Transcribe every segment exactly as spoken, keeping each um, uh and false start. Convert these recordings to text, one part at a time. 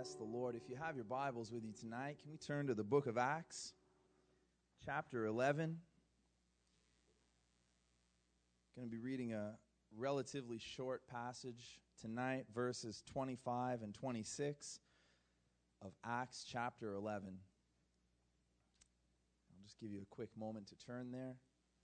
Bless the Lord. If you have your Bibles with you tonight, can we turn to the book of Acts, chapter eleven? I'm going to be reading a relatively short passage tonight, verses twenty-five and twenty-six of Acts chapter eleven. I'll just give you a quick moment to turn there.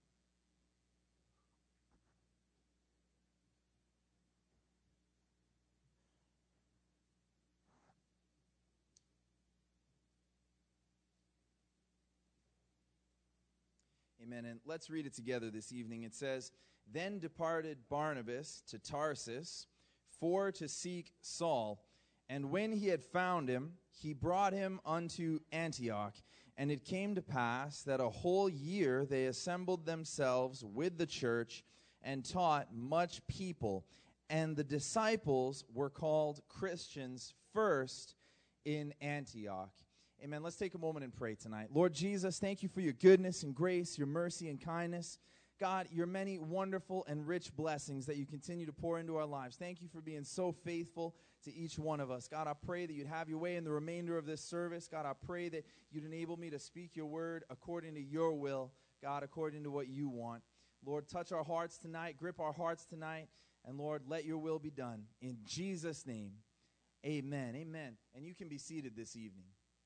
Amen. And let's read it together this evening. It says, "Then departed Barnabas to Tarsus for to seek Saul. And when he had found him, he brought him unto Antioch. And it came to pass that a whole year they assembled themselves with the church and taught much people. And the disciples were called Christians first in Antioch." Amen. Let's take a moment and pray tonight. Lord Jesus, thank you for your goodness and grace, your mercy and kindness. God, your many wonderful and rich blessings that you continue to pour into our lives. Thank you for being so faithful to each one of us. God, I pray that you'd have your way in the remainder of this service. God, I pray that you'd enable me to speak your word according to your will, God, according to what you want. Lord, touch our hearts tonight, grip our hearts tonight, and Lord, let your will be done. In Jesus' name, amen. Amen. And you can be seated this evening.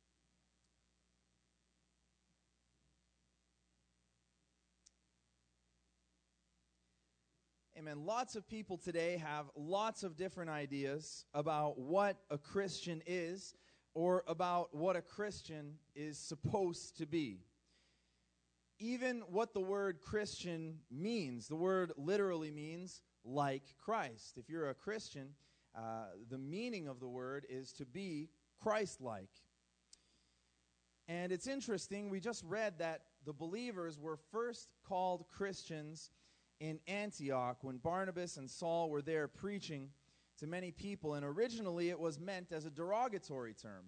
Amen. Lots of people today have lots of different ideas about what a Christian is or about what a Christian is supposed to be. Even what the word Christian means. The word literally means like Christ. If you're a Christian, uh, the meaning of the word is to be Christ-like. And it's interesting, we just read that the believers were first called Christians in Antioch when Barnabas and Saul were there preaching to many people, and originally it was meant as a derogatory term.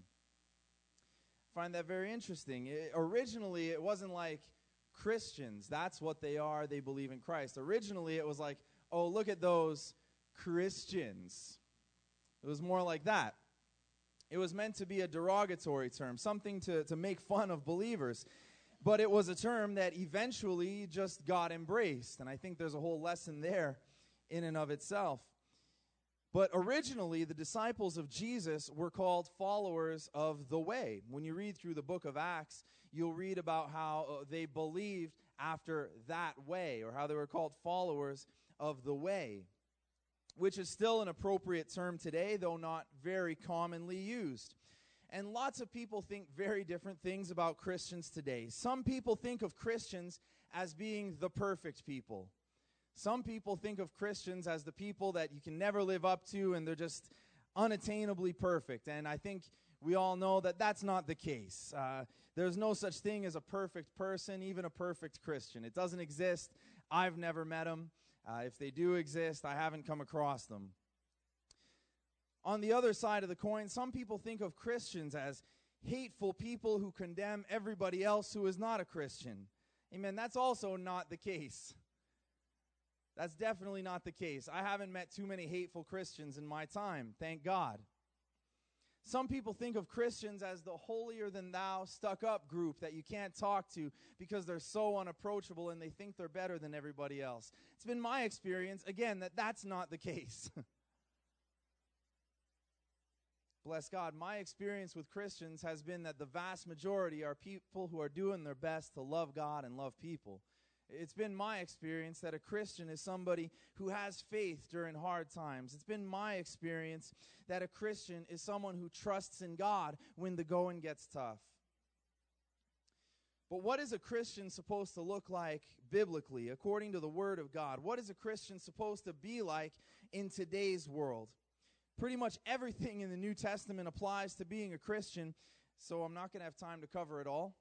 I find that very interesting. It, originally it wasn't like Christians, that's what they are, they believe in Christ. Originally it was like, oh, look at those Christians. It was more like that. It was meant to be a derogatory term, something to, to make fun of believers. But it was a term that eventually just got embraced. And I think there's a whole lesson there in and of itself. But originally, the disciples of Jesus were called followers of the way. When you read through the book of Acts, you'll read about how uh, they believed after that way, or how they were called followers of the way, which is still an appropriate term today, though not very commonly used. And lots of people think very different things about Christians today. Some people think of Christians as being the perfect people. Some people think of Christians as the people that you can never live up to, and they're just unattainably perfect. And I think we all know that that's not the case. Uh, there's no such thing as a perfect person, even a perfect Christian. It doesn't exist. I've never met them. Uh, if they do exist, I haven't come across them. On the other side of the coin, some people think of Christians as hateful people who condemn everybody else who is not a Christian. Amen. That's also not the case. That's definitely not the case. I haven't met too many hateful Christians in my time, thank God. Some people think of Christians as the holier-than-thou, stuck-up group that you can't talk to because they're so unapproachable and they think they're better than everybody else. It's been my experience, again, that that's not the case. Bless God, my experience with Christians has been that the vast majority are people who are doing their best to love God and love people. It's been my experience that a Christian is somebody who has faith during hard times. It's been my experience that a Christian is someone who trusts in God when the going gets tough. But what is a Christian supposed to look like biblically, according to the Word of God? What is a Christian supposed to be like in today's world? Pretty much everything in the New Testament applies to being a Christian, so I'm not going to have time to cover it all.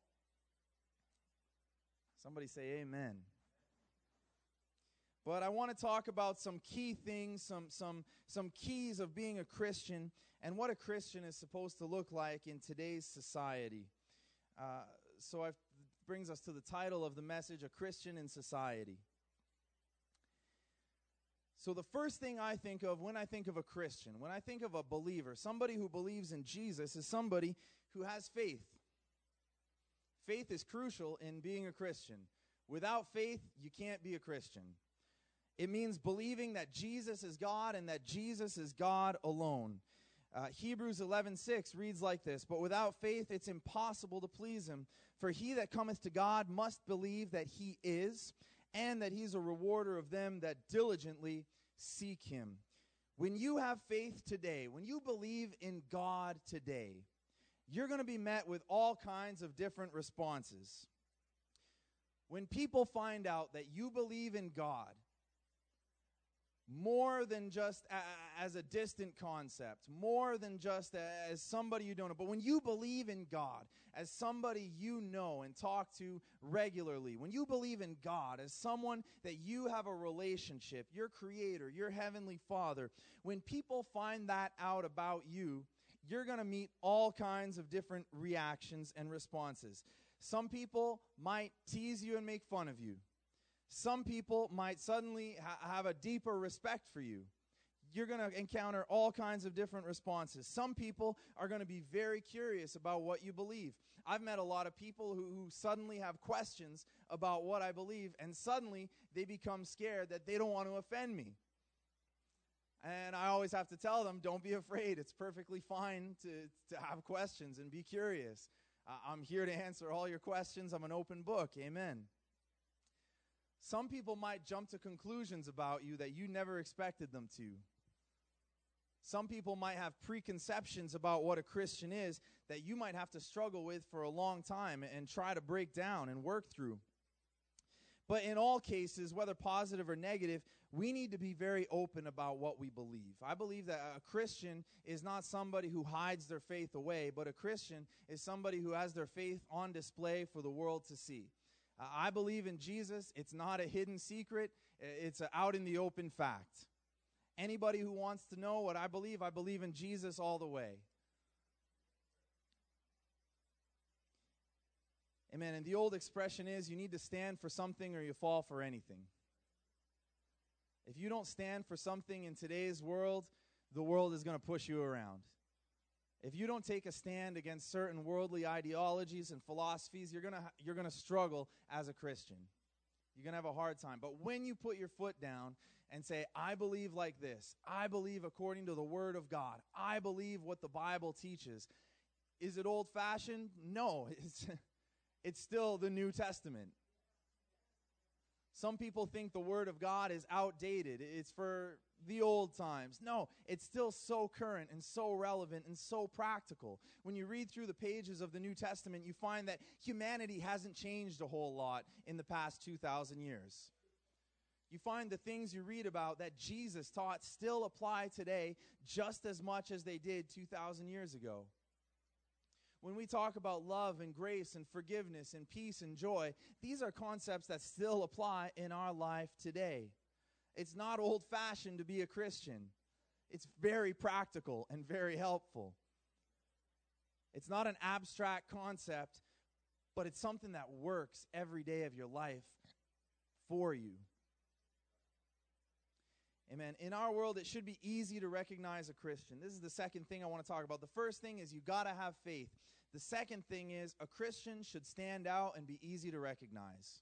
Somebody say amen. But I want to talk about some key things, some, some, some keys of being a Christian, and what a Christian is supposed to look like in today's society. Uh, so it brings us to the title of the message, A Christian in Society. So the first thing I think of when I think of a Christian, when I think of a believer, somebody who believes in Jesus, is somebody who has faith. Faith is crucial in being a Christian. Without faith, you can't be a Christian. It means believing that Jesus is God and that Jesus is God alone. Uh, Hebrews eleven six reads like this, "But without faith it's impossible to please him. For he that cometh to God must believe that he is, and that he's a rewarder of them that diligently seek him." When you have faith today, when you believe in God today, you're going to be met with all kinds of different responses. When people find out that you believe in God, more than just a, as a distant concept, more than just as somebody you don't know, but when you believe in God as somebody you know and talk to regularly, when you believe in God as someone that you have a relationship, your Creator, your Heavenly Father, when people find that out about you, you're going to meet all kinds of different reactions and responses. Some people might tease you and make fun of you. Some people might suddenly ha- have a deeper respect for you. You're going to encounter all kinds of different responses. Some people are going to be very curious about what you believe. I've met a lot of people who, who suddenly have questions about what I believe, and suddenly they become scared that they don't want to offend me. And I always have to tell them, don't be afraid. It's perfectly fine to, to have questions and be curious. Uh, I'm here to answer all your questions. I'm an open book. Amen. Some people might jump to conclusions about you that you never expected them to. Some people might have preconceptions about what a Christian is that you might have to struggle with for a long time and try to break down and work through. But in all cases, whether positive or negative, we need to be very open about what we believe. I believe that a Christian is not somebody who hides their faith away, but a Christian is somebody who has their faith on display for the world to see. Uh, I believe in Jesus. It's not a hidden secret. It's an out in the open fact. Anybody who wants to know what I believe, I believe in Jesus all the way. Amen. And the old expression is, you need to stand for something or you fall for anything. If you don't stand for something in today's world, the world is going to push you around. If you don't take a stand against certain worldly ideologies and philosophies, you're going to you're going to struggle as a Christian. You're going to have a hard time. But when you put your foot down and say, I believe like this, I believe according to the Word of God, I believe what the Bible teaches, is it old-fashioned? No, it's It's still the New Testament. Some people think the Word of God is outdated. It's for the old times. No, it's still so current and so relevant and so practical. When you read through the pages of the New Testament, you find that humanity hasn't changed a whole lot in the past two thousand years. You find the things you read about that Jesus taught still apply today just as much as they did two thousand years ago. When we talk about love and grace and forgiveness and peace and joy, these are concepts that still apply in our life today. It's not old-fashioned to be a Christian. It's very practical and very helpful. It's not an abstract concept, but it's something that works every day of your life for you. Amen. In our world, it should be easy to recognize a Christian. This is the second thing I want to talk about. The first thing is you got to have faith. The second thing is a Christian should stand out and be easy to recognize.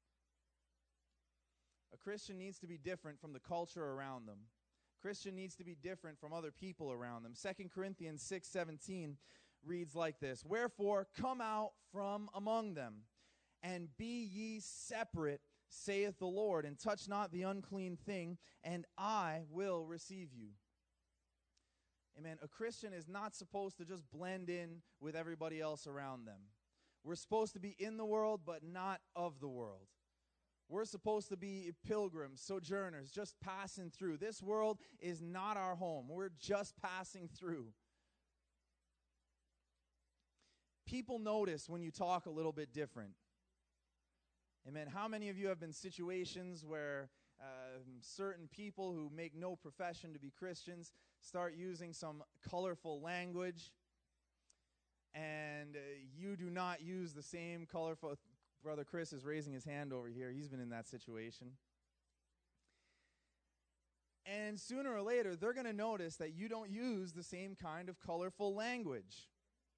A Christian needs to be different from the culture around them. A Christian needs to be different from other people around them. Second Corinthians six seventeen reads like this, "Wherefore come out from among them, and be ye separate, saith the Lord, and touch not the unclean thing, and I will receive you." Amen. A Christian is not supposed to just blend in with everybody else around them. We're supposed to be in the world, but not of the world. We're supposed to be pilgrims, sojourners, just passing through. This world is not our home. We're just passing through. People notice when you talk a little bit different. Amen. How many of you have been in situations where uh, certain people who make no profession to be Christians start using some colorful language, and uh, you do not use the same colorful... Brother Chris is raising his hand over here. He's been in that situation. And sooner or later, they're going to notice that you don't use the same kind of colorful language.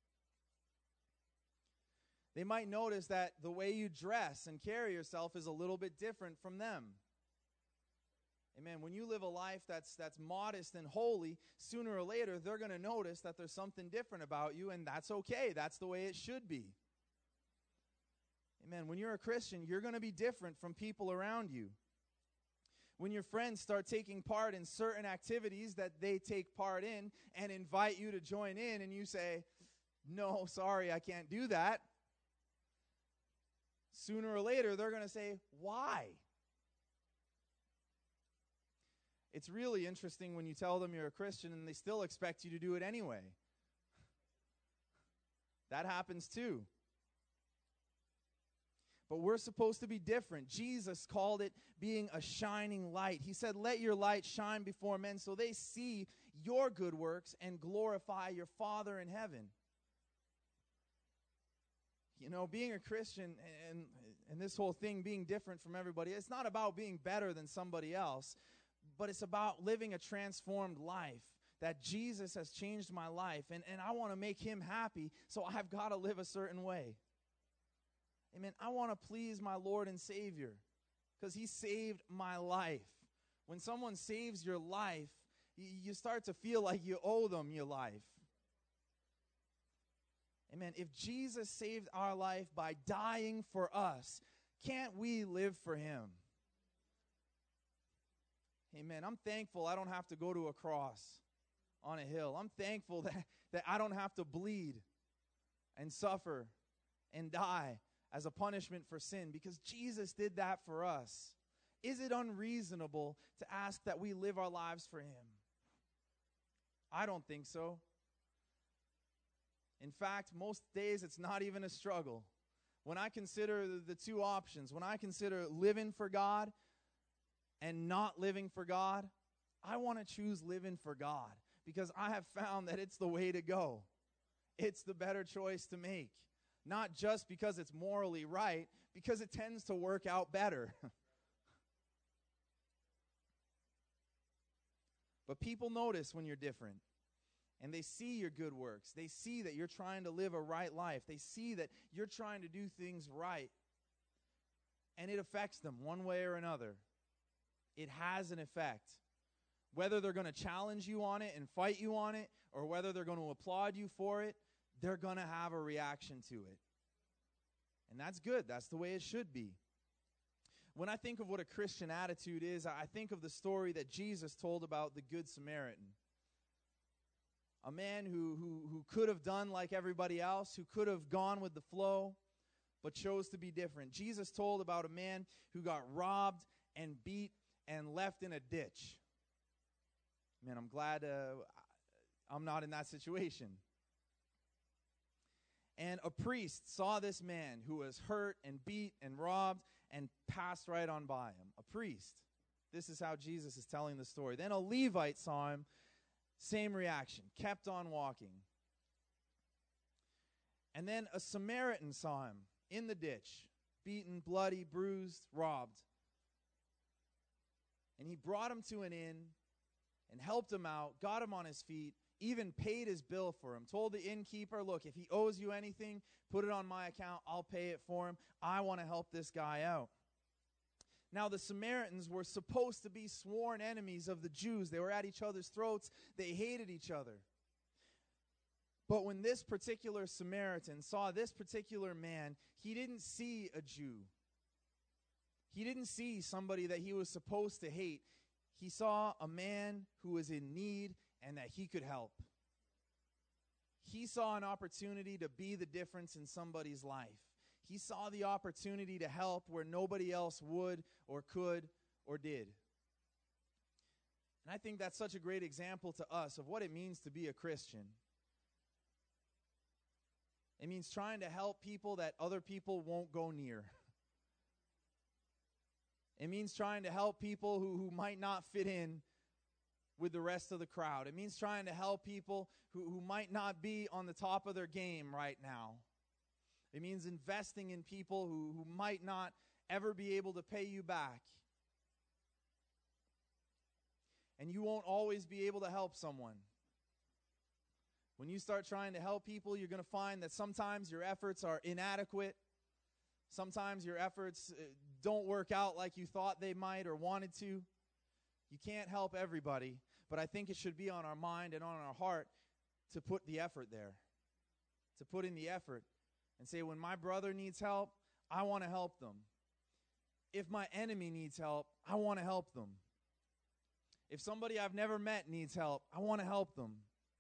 They might notice that the way you dress and carry yourself is a little bit different from them. Amen. When you live a life that's that's modest and holy, sooner or later, they're going to notice that there's something different about you, and that's okay. That's the way it should be. Amen. When you're a Christian, you're going to be different from people around you. When your friends start taking part in certain activities that they take part in and invite you to join in, and you say, no, sorry, I can't do that. Sooner or later, they're going to say, why? It's really interesting when you tell them you're a Christian and they still expect you to do it anyway. That happens too. But we're supposed to be different. Jesus called it being a shining light. He said, let your light shine before men so they see your good works and glorify your Father in heaven. You know, being a Christian and, and this whole thing being different from everybody, it's not about being better than somebody else, but it's about living a transformed life. That Jesus has changed my life, and, and I want to make him happy, so I've got to live a certain way. Amen. I want to please my Lord and Savior because he saved my life. When someone saves your life, you, you start to feel like you owe them your life. Amen. If Jesus saved our life by dying for us, can't we live for him? Amen. I'm thankful I don't have to go to a cross on a hill. I'm thankful that, that I don't have to bleed and suffer and die as a punishment for sin, because Jesus did that for us. Is it unreasonable to ask that we live our lives for him? I don't think so. In fact, most days it's not even a struggle. When I consider the, the two options, when I consider living for God and not living for God, I want to choose living for God because I have found that it's the way to go. It's the better choice to make. Not just because it's morally right, because it tends to work out better. But people notice when you're different, and they see your good works. They see that you're trying to live a right life. They see that you're trying to do things right, and it affects them one way or another. It has an effect. Whether they're going to challenge you on it and fight you on it, or whether they're going to applaud you for it, they're going to have a reaction to it. And that's good. That's the way it should be. When I think of what a Christian attitude is, I think of the story that Jesus told about the Good Samaritan. A man who, who, who could have done like everybody else, who could have gone with the flow, but chose to be different. Jesus told about a man who got robbed and beat and left in a ditch. Man, I'm glad uh, I'm not in that situation. And a priest saw this man who was hurt and beat and robbed and passed right on by him. A priest. This is how Jesus is telling the story. Then a Levite saw him. Same reaction. Kept on walking. And then a Samaritan saw him in the ditch. Beaten, bloody, bruised, robbed. And he brought him to an inn and helped him out, got him on his feet, even paid his bill for him, told the innkeeper, look, if he owes you anything, put it on my account, I'll pay it for him. I want to help this guy out. Now, the Samaritans were supposed to be sworn enemies of the Jews. They were at each other's throats. They hated each other. But when this particular Samaritan saw this particular man, he didn't see a Jew. He didn't see somebody that he was supposed to hate. He saw a man who was in need and that he could help. He saw an opportunity to be the difference in somebody's life. He saw the opportunity to help where nobody else would or could or did. And I think that's such a great example to us of what it means to be a Christian. It means trying to help people that other people won't go near. It means trying to help people who, who might not fit in with the rest of the crowd. It means trying to help people who, who might not be on the top of their game right now. It means investing in people who, who might not ever be able to pay you back. and you won't always be able to help someone. When you start trying to help people, you're going to find that sometimes your efforts are inadequate. Sometimes your efforts uh, don't work out like you thought they might or wanted to. You can't help everybody, but I think it should be on our mind and on our heart to put the effort there, to put in the effort and say, when my brother needs help, I want to help them. If my enemy needs help, I want to help them. If somebody I've never met needs help, I want to help them.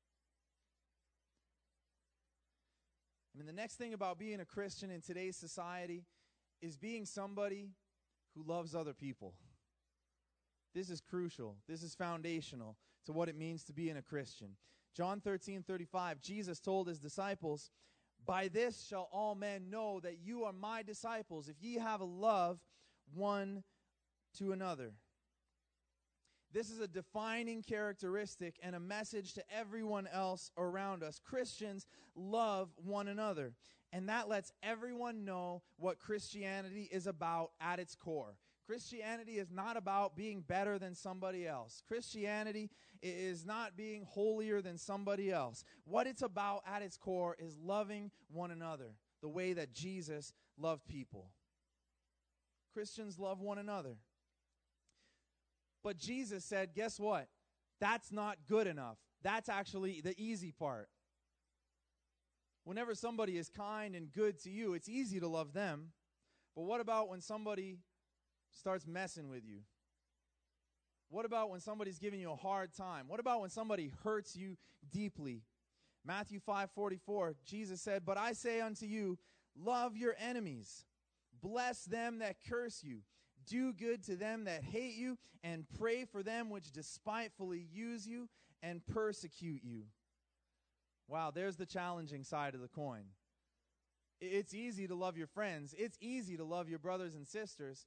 I mean, the next thing about being a Christian in today's society is being somebody who loves other people. This is crucial. This is foundational to what it means to be a Christian. John thirteen thirty-five, Jesus told his disciples, "By this shall all men know that you are my disciples, if ye have a love one to another." This is a defining characteristic and a message to everyone else around us. Christians love one another, and that lets everyone know what Christianity is about at its core. Christianity is not about being better than somebody else. Christianity is not being holier than somebody else. What it's about at its core is loving one another the way that Jesus loved people. Christians love one another. But Jesus said, guess what? That's not good enough. That's actually the easy part. Whenever somebody is kind and good to you, it's easy to love them. But what about when somebody starts messing with you? What about when somebody's giving you a hard time? What about when somebody hurts you deeply? Matthew five forty-four, Jesus said, "But I say unto you, love your enemies, bless them that curse you, do good to them that hate you, and pray for them which despitefully use you and persecute you." Wow, there's the challenging side of the coin. It's easy to love your friends. It's easy to love your brothers and sisters.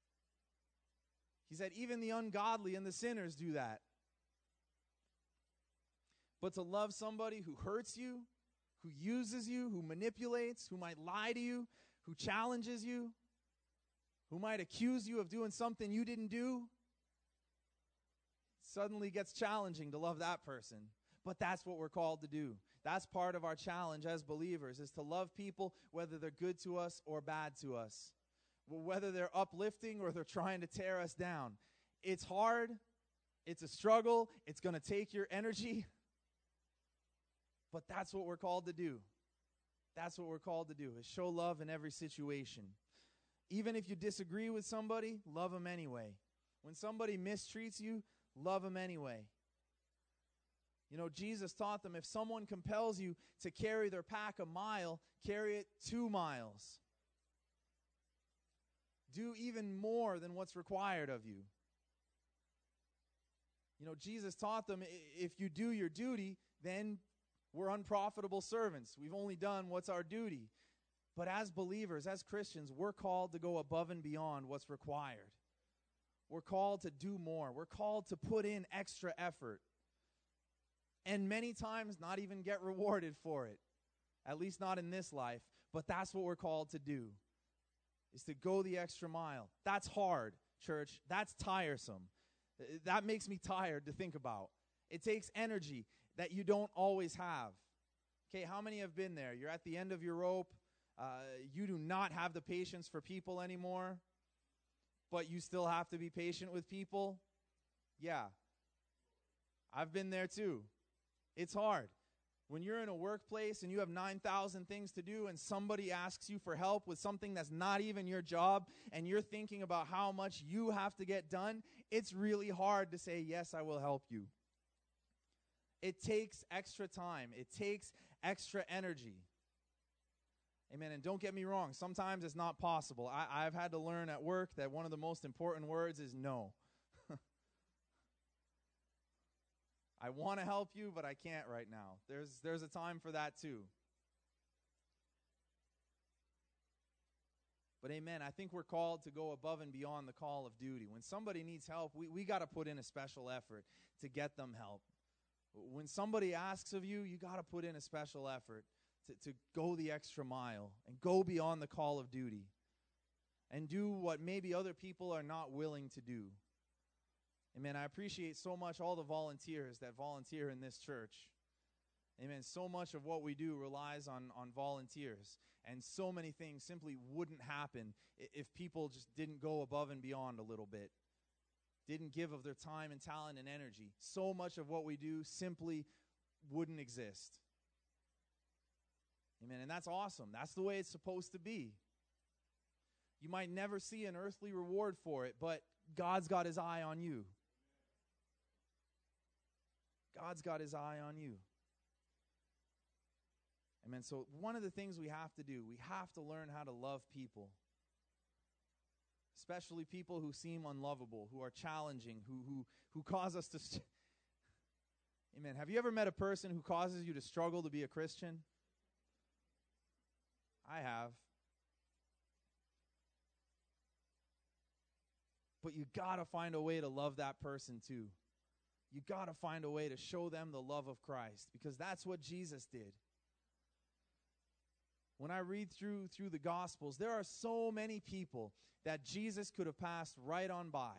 He said, even the ungodly and the sinners do that. But to love somebody who hurts you, who uses you, who manipulates, who might lie to you, who challenges you, who might accuse you of doing something you didn't do, suddenly gets challenging to love that person. But that's what we're called to do. That's part of our challenge as believers, is to love people whether they're good to us or bad to us, whether they're uplifting or they're trying to tear us down. It's hard. It's a struggle. It's going to take your energy. But that's what we're called to do. That's what we're called to do, is show love in every situation. Even if you disagree with somebody, love them anyway. When somebody mistreats you, love them anyway. You know, Jesus taught them, if someone compels you to carry their pack a mile, carry it two miles. Do even more than what's required of you. You know, Jesus taught them, if you do your duty, then we're unprofitable servants. We've only done what's our duty. But as believers, as Christians, we're called to go above and beyond what's required. We're called to do more. We're called to put in extra effort. And many times not even get rewarded for it. At least not in this life. But that's what we're called to do, is to go the extra mile. That's hard, church. That's tiresome. That makes me tired to think about. It takes energy that you don't always have. Okay, how many have been there? You're at the end of your rope. Uh, you do not have the patience for people anymore, but you still have to be patient with people. Yeah, I've been there too. It's hard. When you're in a workplace and you have nine thousand things to do and somebody asks you for help with something that's not even your job and you're thinking about how much you have to get done, it's really hard to say, yes, I will help you. It takes extra time. It takes extra energy. Amen. And don't get me wrong, sometimes it's not possible. I, I've had to learn at work that one of the most important words is no. I want to help you, but I can't right now. There's, there's a time for that too. But amen, I think we're called to go above and beyond the call of duty. When somebody needs help, we, we got to put in a special effort to get them help. When somebody asks of you, you got to put in a special effort to, to go the extra mile and go beyond the call of duty and do what maybe other people are not willing to do. Amen. I appreciate so much all the volunteers that volunteer in this church. Amen. So much of what we do relies on, on volunteers. And so many things simply wouldn't happen if people just didn't go above and beyond a little bit. Didn't give of their time and talent and energy. So much of what we do simply wouldn't exist. Amen. And that's awesome. That's the way it's supposed to be. You might never see an earthly reward for it, but God's got his eye on you. God's got his eye on you. Amen. So one of the things we have to do, we have to learn how to love people. Especially people who seem unlovable, who are challenging, who who who cause us to... St- Amen. Have you ever met a person who causes you to struggle to be a Christian? I have. But you got to find a way to love that person too. You got to find a way to show them the love of Christ, because that's what Jesus did. When I read through through the Gospels, there are so many people that Jesus could have passed right on by.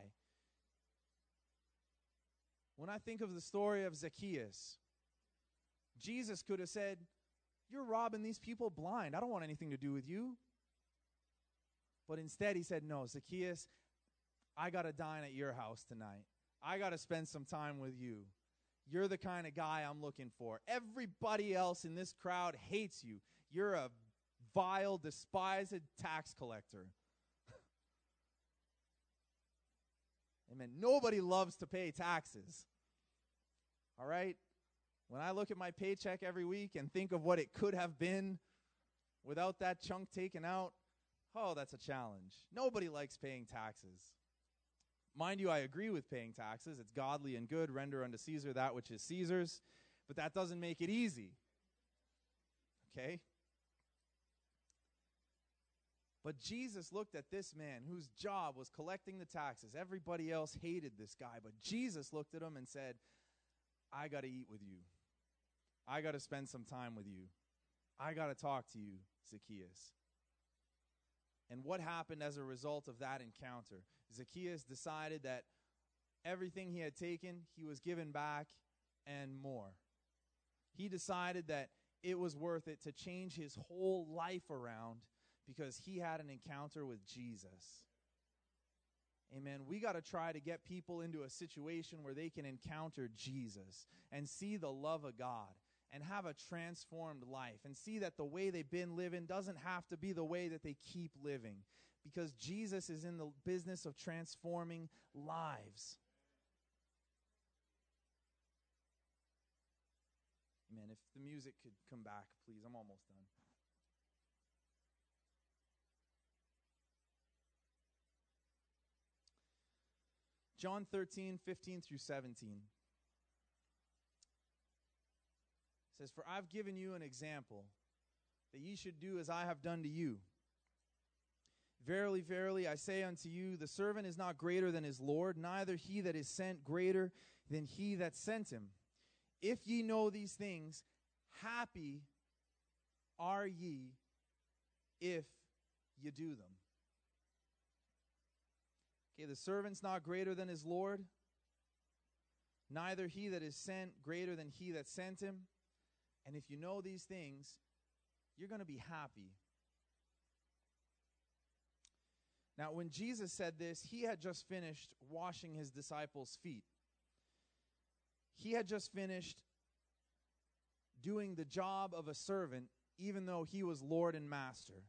When I think of the story of Zacchaeus, Jesus could have said, "You're robbing these people blind. I don't want anything to do with you." But instead he said, "No, Zacchaeus, I got to dine at your house tonight. I got to spend some time with you. You're the kind of guy I'm looking for. Everybody else in this crowd hates you. You're a vile, despised tax collector." Amen. Nobody loves to pay taxes. All right? When I look at my paycheck every week and think of what it could have been without that chunk taken out, oh, that's a challenge. Nobody likes paying taxes. Mind you, I agree with paying taxes. It's godly and good. Render unto Caesar that which is Caesar's. But that doesn't make it easy. Okay? But Jesus looked at this man whose job was collecting the taxes. Everybody else hated this guy. But Jesus looked at him and said, "I got to eat with you. I got to spend some time with you. I got to talk to you, Zacchaeus." And what happened as a result of that encounter? Zacchaeus decided that everything he had taken, he was given back and more. He decided that it was worth it to change his whole life around because he had an encounter with Jesus. Amen. We got to try to get people into a situation where they can encounter Jesus and see the love of God and have a transformed life and see that the way they've been living doesn't have to be the way that they keep living, because Jesus is in the business of transforming lives. Amen. If the music could come back, please. I'm almost done. John thirteen, fifteen through seventeen. It says, "For I've given you an example, that ye should do as I have done to you. Verily, verily, I say unto you, the servant is not greater than his Lord, neither he that is sent greater than he that sent him. If ye know these things, happy are ye if ye do them." Okay, the servant's not greater than his Lord, neither he that is sent greater than he that sent him. And if you know these things, you're going to be happy. Now, when Jesus said this, he had just finished washing his disciples' feet. He had just finished doing the job of a servant, even though he was Lord and Master.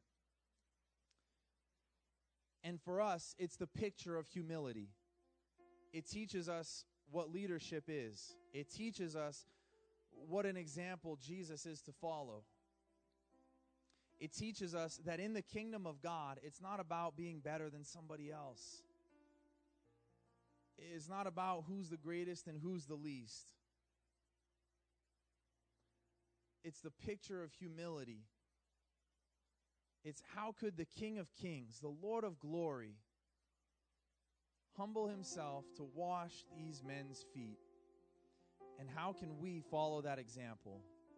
And for us, it's the picture of humility. It teaches us what leadership is. It teaches us what an example Jesus is to follow. It teaches us that in the kingdom of God, it's not about being better than somebody else. It's not about who's the greatest and who's the least. It's the picture of humility. It's how could the King of Kings, the Lord of glory, humble himself to wash these men's feet? And how can we follow that example?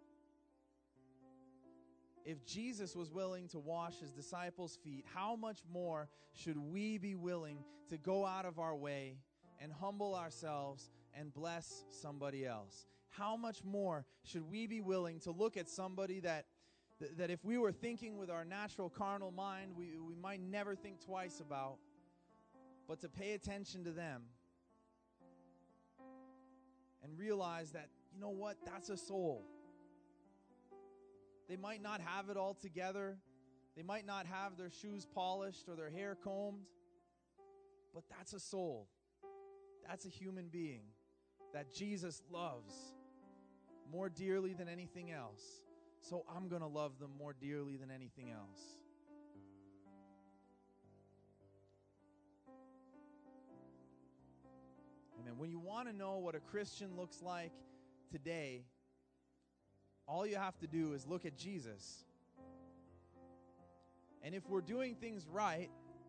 If Jesus was willing to wash his disciples' feet, how much more should we be willing to go out of our way and humble ourselves and bless somebody else? How much more should we be willing to look at somebody that, that if we were thinking with our natural carnal mind, we, we might never think twice about, but to pay attention to them and realize that, you know what, that's a soul. They might not have it all together. They might not have their shoes polished or their hair combed, but that's a soul. That's a human being that Jesus loves more dearly than anything else. So I'm going to love them more dearly than anything else. Amen. When you want to know what a Christian looks like today, all you have to do is look at Jesus. And if we're doing things right,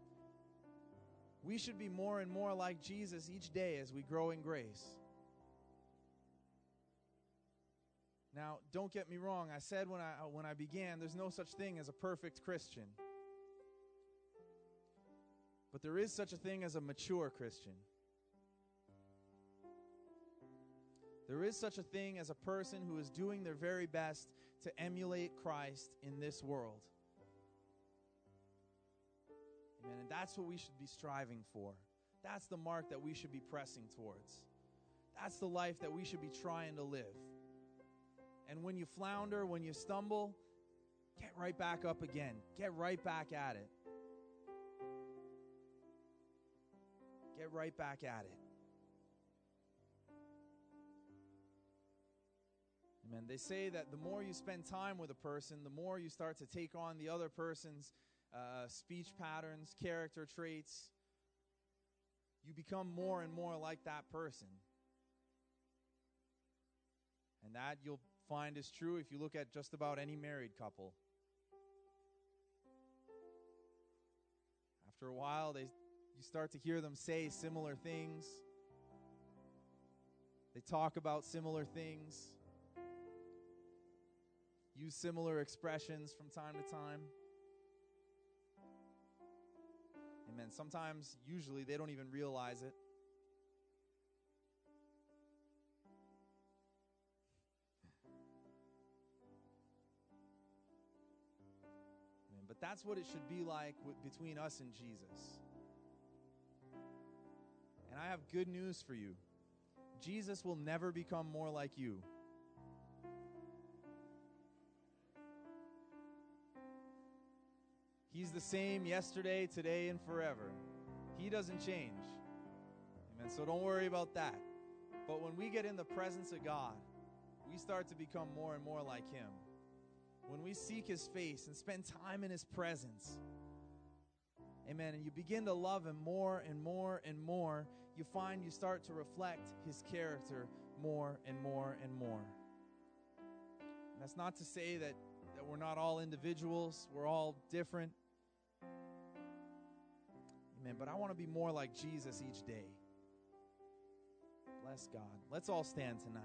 we should be more and more like Jesus each day as we grow in grace. Now, don't get me wrong. I said when I when I began, there's no such thing as a perfect Christian. But there is such a thing as a mature Christian. There is such a thing as a person who is doing their very best to emulate Christ in this world. Amen. And that's what we should be striving for. That's the mark that we should be pressing towards. That's the life that we should be trying to live. And when you flounder, when you stumble, get right back up again. Get right back at it. Get right back at it. Amen. They say that the more you spend time with a person, the more you start to take on the other person's uh, speech patterns, character traits. You become more and more like that person. And that you'll find is true if you look at just about any married couple. After a while, they you start to hear them say similar things. They talk about similar things. Use similar expressions from time to time. Amen. Sometimes, usually, they don't even realize it. Amen. But that's what it should be like w- between us and Jesus. And I have good news for you. Jesus will never become more like you. He's the same yesterday, today, and forever. He doesn't change. Amen. So don't worry about that. But when we get in the presence of God, we start to become more and more like Him. When we seek His face and spend time in His presence, amen, and you begin to love Him more and more and more, you find you start to reflect His character more and more and more. And that's not to say that, that we're not all individuals. We're all different. Amen. But I want to be more like Jesus each day. Bless God. Let's all stand tonight.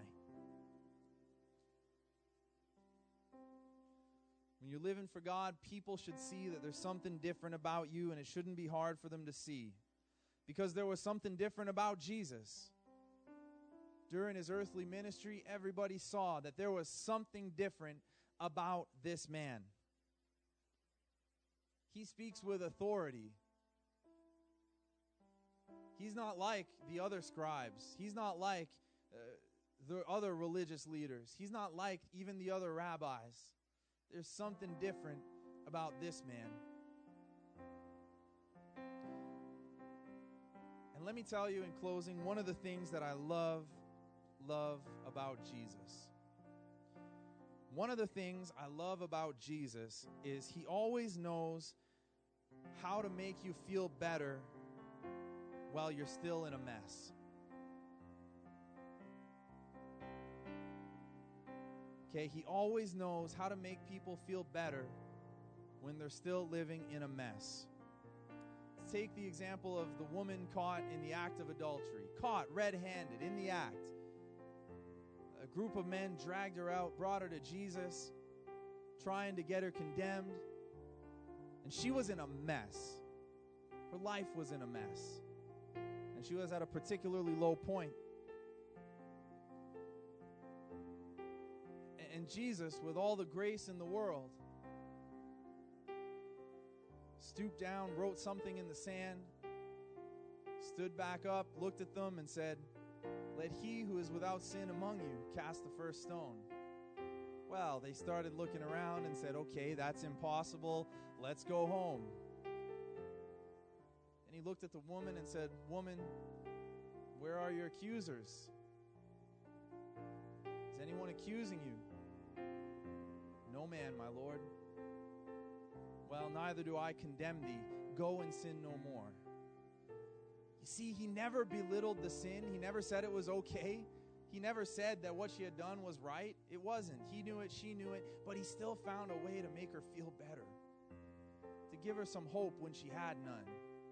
When you're living for God, people should see that there's something different about you, and it shouldn't be hard for them to see. Because there was something different about Jesus. During His earthly ministry, everybody saw that there was something different about this man. He speaks with authority. He's not like the other scribes. He's not like uh, the other religious leaders. He's not like even the other rabbis. There's something different about this man. And let me tell you in closing, one of the things that I love, love about Jesus. One of the things I love about Jesus is He always knows how to make you feel better while you're still in a mess. Okay, He always knows how to make people feel better when they're still living in a mess. Let's take the example of the woman caught in the act of adultery. Caught red-handed in the act. A group of men dragged her out, brought her to Jesus, trying to get her condemned. And she was in a mess. Her life was in a mess. And And she was at a particularly low point. And Jesus, with all the grace in the world, stooped down, wrote something in the sand, stood back up, looked at them, and said, "Let he who is without sin among you cast the first stone." Well, they started looking around and said, "Okay, that's impossible. Let's go home." And he looked at the woman and said, "Woman, where are your accusers? Is anyone accusing you?" "No man, my Lord." "Well, neither do I condemn thee. Go and sin no more." You see, he never belittled the sin. He never said it was okay. He never said that what she had done was right. It wasn't. He knew it, she knew it, but he still found a way to make her feel better, to give her some hope when she had none.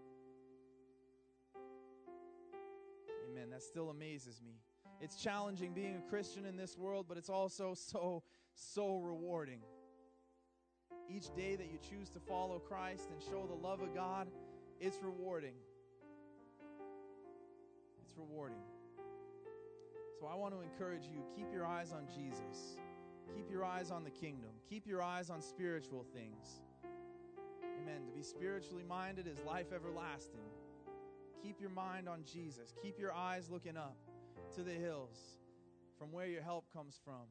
Amen. That still amazes me. It's challenging being a Christian in this world, but it's also so, so rewarding. Each day that you choose to follow Christ and show the love of God, it's rewarding. It's rewarding. So I want to encourage you, keep your eyes on Jesus. Keep your eyes on the kingdom. Keep your eyes on spiritual things. Amen. To be spiritually minded is life everlasting. Keep your mind on Jesus. Keep your eyes looking up to the hills from where your help comes from.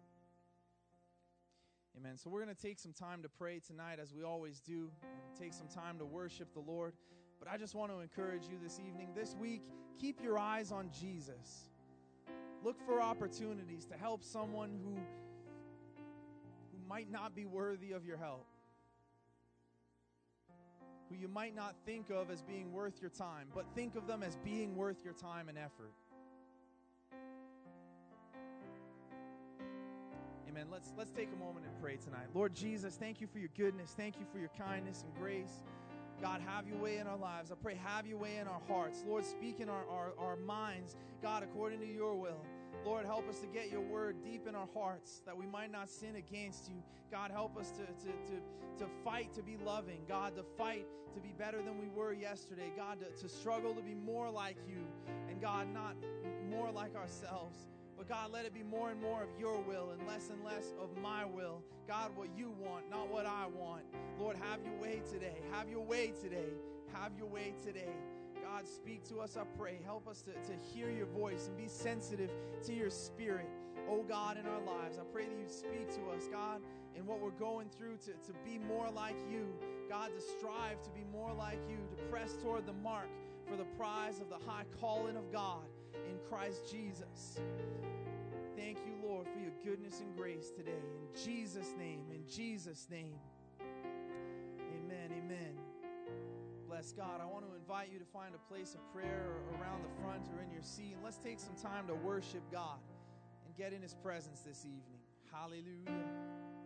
Amen. So we're going to take some time to pray tonight, as we always do, and take some time to worship the Lord. But I just want to encourage you this evening, this week, keep your eyes on Jesus. Look for opportunities to help someone who, who might not be worthy of your help, who you might not think of as being worth your time, but think of them as being worth your time and effort. Amen. Let's, let's take a moment and pray tonight. Lord Jesus, thank you for your goodness. Thank you for your kindness and grace. God, have your way in our lives. I pray, have your way in our hearts. Lord, speak in our, our, our minds, God, according to your will. Lord, help us to get your word deep in our hearts, that we might not sin against you. God, help us to, to, to, to fight to be loving. God, to fight to be better than we were yesterday. God, to, to struggle to be more like you. And God, not more like ourselves. But God, let it be more and more of your will and less and less of my will. God, what you want, not what I want. Lord, have your way today. Have your way today. Have your way today. God, speak to us, I pray. Help us to, to hear your voice and be sensitive to your spirit, oh God, in our lives. I pray that you speak to us, God, in what we're going through, to, to be more like you. God, to strive to be more like you, to press toward the mark for the prize of the high calling of God in Christ Jesus. Thank you, Lord, for your goodness and grace today. In Jesus' name, in Jesus' name. Amen, amen. Bless God. I want to invite you to find a place of prayer around the front or in your seat. And let's take some time to worship God and get in his presence this evening. Hallelujah.